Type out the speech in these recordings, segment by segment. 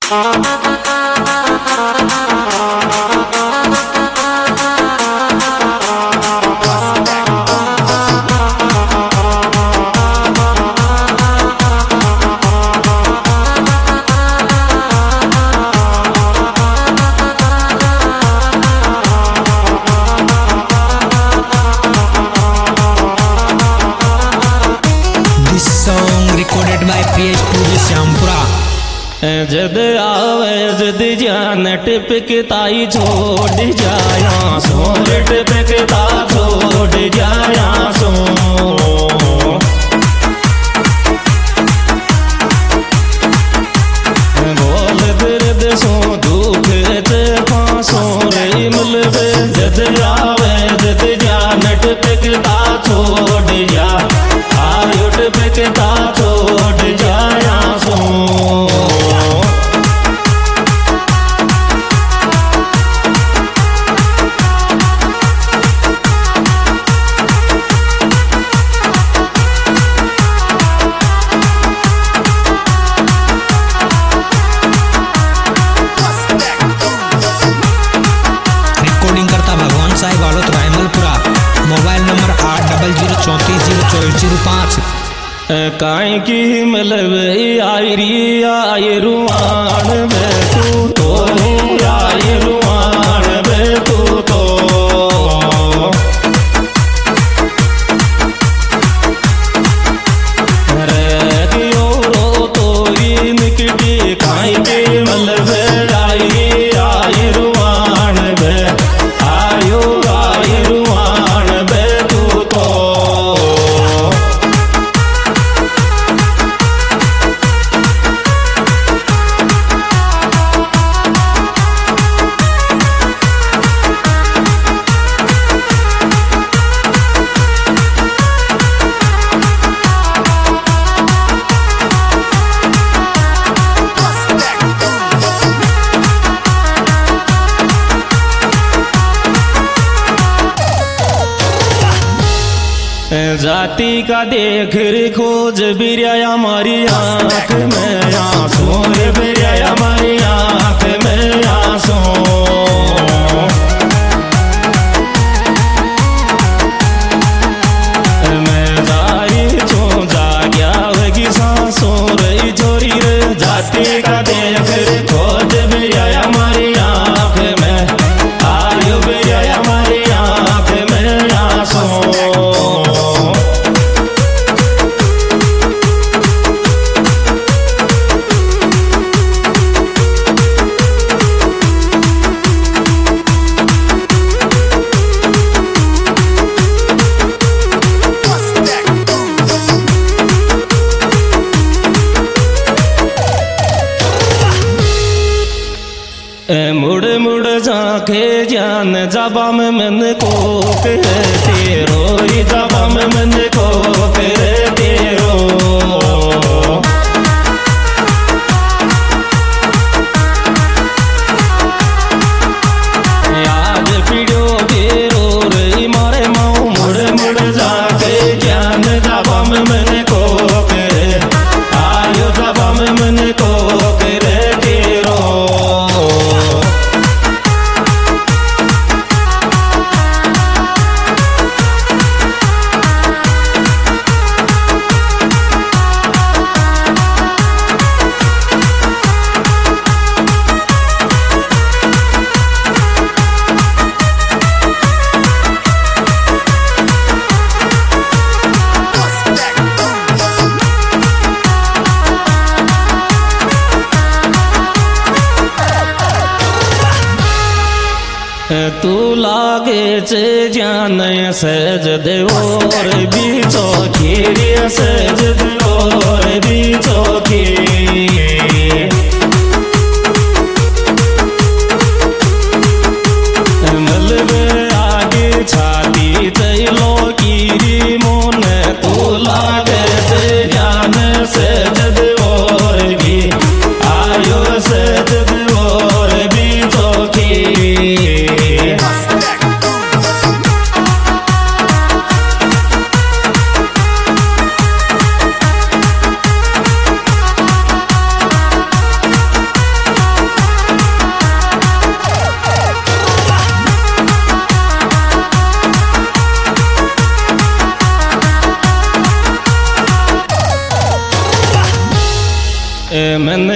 जद आवे जद जान टिपकताई छोड़ जाया सो टिपकता छोड़ जाया सो बोल दर्द सो दुख ते फांसो रे मुलबे जद आवे जद जान टिपकता छोड़ जा आयु टिपकता छोड़ जाया सो मोबाइल नंबर 8004304005। काई की मतलब आयरी आय रुआन में तू तो आय रुआन में तू तो रे दियो रो तो निकटी काई की मतलब आयरी आय रुआन में आयो आय रुआन में तू तो जाति का देख रे खोज बिरिया हमारी आँख में आंसू रे बिरिया हमारी आँख में आंसू मैं जाई छू जाग्या होगी सांसों रे छोरी रे जाति का देख रे खोज बिरिया हमारी आँख में आयु बिरिया हमारी आँख में आंसू मुड़ मुड़ जाके जान जबा में मन को तेरो जबा में मन को तेरो याद पीड़ो तेरो रे मारे माऊ मुड़ मुड़ जाके जान जबा में मन को आयो जबा में मन को तेरो तू लागे चे जान सहज देवोर बीचो खीरी सहज देवोर बीचो की मलबे आगे छाती चलो कीरी मोन तू लागे चे जान सहज देवोर भी आयो सहज देवोर बीचो की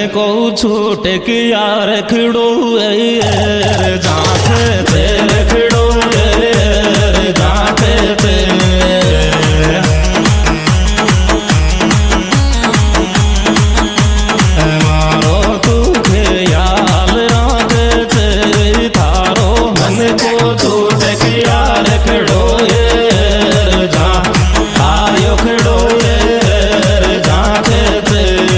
को छूट के यार खड़ो जाते थे खड़ो जाते थे मारो तू ख्याल रखते थारो मन को छूट के यार खड़ो जा आयो खड़ो जाते थे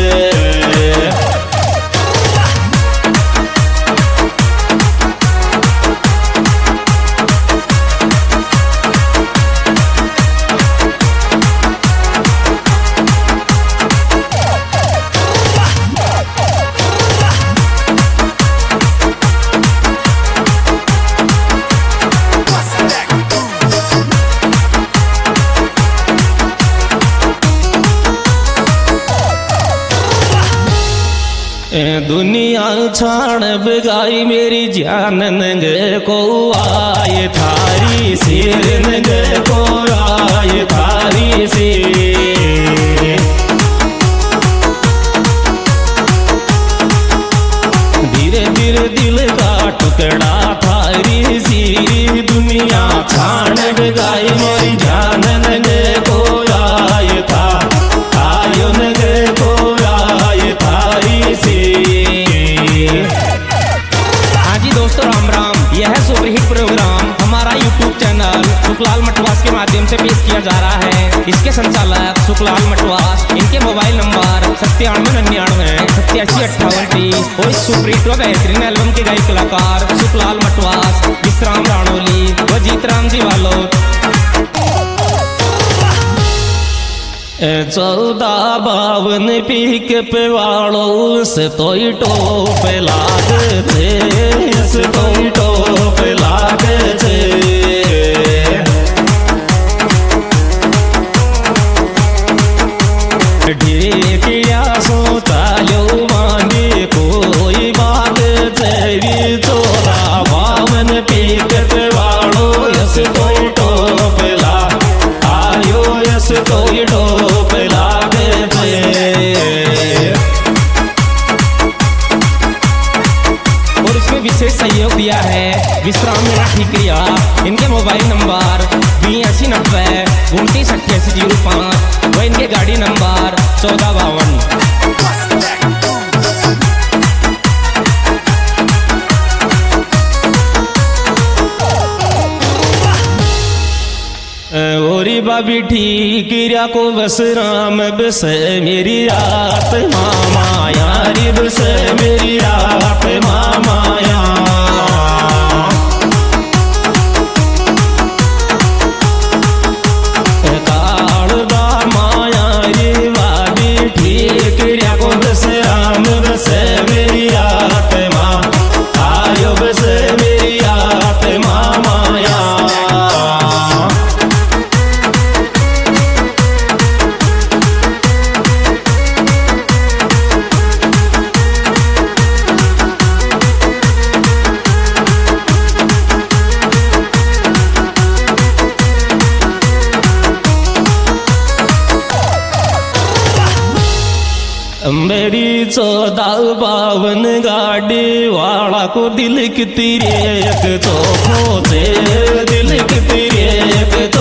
दुनिया छाड़ बगाई मेरी जान नंगे को आए थारी सिर नंगे को आए थारी सिर धीरे धीरे दिल का टुकड़ा थारी सी दुनिया छाड़ बगाई मेरी जान नंगे को आए था आयो नंगे को आए थारी सी। हाँ जी दोस्तों, राम राम। यह सुपरहिट प्रोग्राम हमारा यूट्यूब चैनल सुखलाल मटवास के माध्यम से पेश किया जा रहा है। इसके संचालक सुखलाल मटवास, इनके मोबाइल नंबर 9799875830 और इस सुपरहिट व बेहतरीन एल्बम के गायक कलाकार सुखलाल मटवास, विश्राम राणोली व जीतराम जी वालोद। 1452 पीक पे वालों से तो टोप लागते से तो टोप लागते ढेकिया सोता लो मांगे कोई बात तेरी चोरा 52 पीक पे वालों से तो टोप ला आयो यस तो टोप लागते। और इसमें विशेष सहयोग दिया है विश्राम मेरा ठिकरिया, इनके मोबाइल नंबर 8290298805 व इनके गाड़ी नंबर 1452। ओरी बाबी ठीक को बस राम बस मेरी रात मामा यारी बस मेरी रात मामा या कालदा माया रे बाबी ठीक को बस राम बस मेरी रात माँ आयो बस मेरी रात मामा या। मेरी 1452 गाड़ी वाला को दिल की तेरी एक चोखो से दिल की तेरी एक